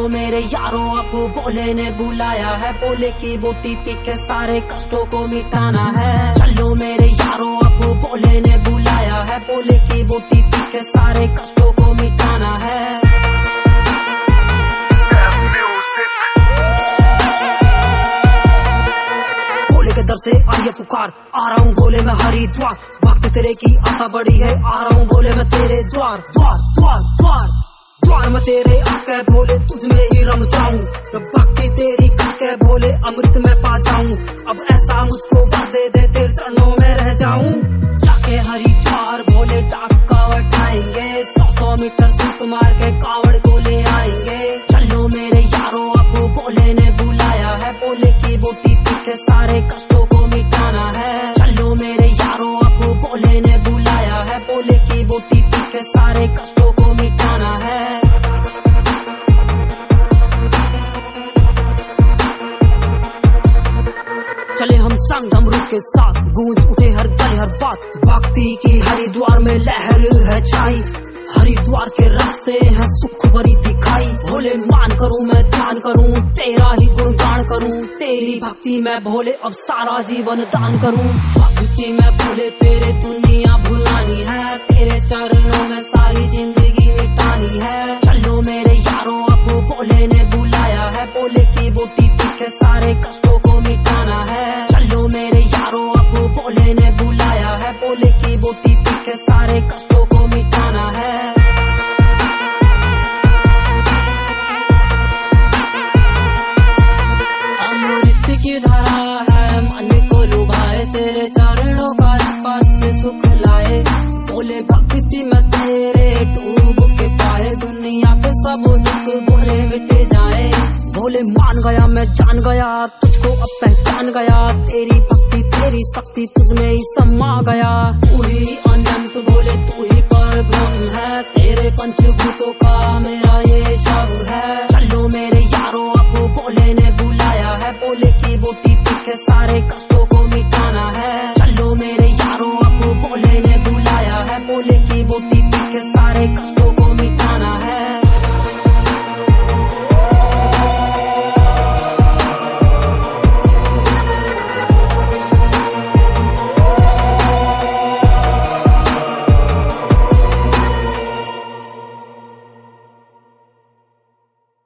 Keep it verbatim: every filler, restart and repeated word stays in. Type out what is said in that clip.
मेरे यारों अब भोले ने बुलाया है, भोले की बूटी पी के सारे कष्टों को मिटाना है। चलो मेरे यारों अब भोले ने बुलाया है, भोले की बूटी पी के सारे कष्टों को मिटाना है। भोले के दर से आई है पुकार, आ रहा हूँ भोले मैं हरिद्वार, भक्त तेरे की आशा बड़ी है, आ रहा हूँ भोले मैं तेरे द्वार द्वार द्वार द्वार द्वार में तेरे आके भोले तुझ में ही रम जाऊं, भक्ति तेरी करके भोले अमृत में पा जाऊं। अब ऐसा मुझको वर दे दे तेरे चरणों में रह जाऊं। जाके हरिद्वार भोले डाक कावड़ उठाएंगे, सौ सौ मीटर सूट मार के कावड़ को ले आएंगे। चलो मेरे यारों अब भोले ने बुलाया है, भोले की बूटी पी के सारे कष्टों को मिटाना है। चलो मेरे यारों अब भोले ने बुलाया है, भोले की बूटी पी के सारे कष्टों को मिटाना है। चले हम संग डमरू के साथ, गूंज उठे हर गली हर बात, भक्ति की हरिद्वार में लहर है छाई। हरिद्वार के रास्ते हैं सुख भरी दिखाई, भोले मान करूं मैं ध्यान करूं, तेरा ही गुणगान करूं, तेरी भक्ति में भोले अब सारा जीवन दान करूं। भक्ति में भोले तेरे दुनिया भुलानी है, तेरे चरणों में सारी जिंदगी मिटानी है। चलो मेरे यारों अब भोले ने बुलाया है, भोले की बूटी पी के सारे कष्टों को मिटाना है। चलो मेरे यारों अब भोले ने बुलाया है, भोले की बूटी पी के सारे कष्टों को मिटाना है। अमृत की धारा है मन को लुभाए, तेरे चरणों का स्पर्श से सुख लाए। भोले भक्ति में तेरे डूब के पाए, दुनिया के सब दुख भोले मिटे जाए। भोले मान गया मैं जान गया, तुझको अब पहचान गया, तेरी भक्ति तेरी शक्ति तुझ में ही समा गया। तू ही अनंत भोले तू ही परब्रह्म है, तेरे पंचभूतों का मेरा ये शव है।